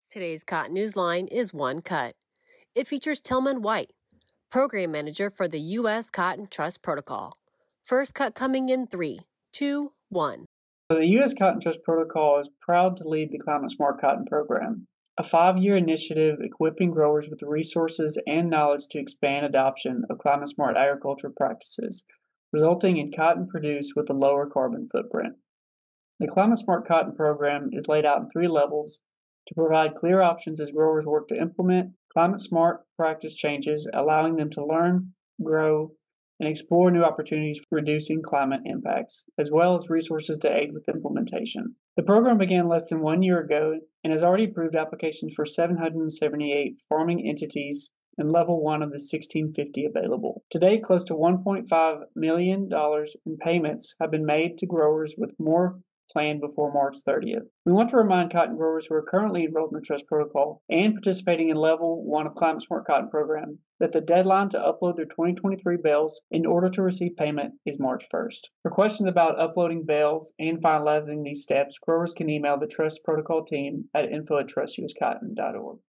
Today's Cotton Newsline is One Cut. It features Tillman White, Program Manager for the U.S. Cotton Trust Protocol. First cut coming in 3, 2, 1. The U.S. Cotton Trust Protocol is proud to lead the Climate Smart Cotton Program, a 5-year initiative equipping growers with the resources and knowledge to expand adoption of climate smart agriculture practices, resulting in cotton produced with a lower carbon footprint. The Climate Smart Cotton Program is laid out in 3 levels to provide clear options as growers work to implement climate smart practice changes, allowing them to learn, grow, and explore new opportunities for reducing climate impacts, as well as resources to aid with implementation. The program began less than 1 year ago and has already approved applications for 778 farming entities and level 1 of the 1650 available. Today, close to $1.5 million in payments have been made to growers, with more planned before March 30th. We want to remind cotton growers who are currently enrolled in the Trust Protocol and participating in Level 1 of Climate Smart Cotton Program that the deadline to upload their 2023 bales in order to receive payment is March 1st. For questions about uploading bales and finalizing these steps, growers can email the Trust Protocol team at info@trustuscotton.org.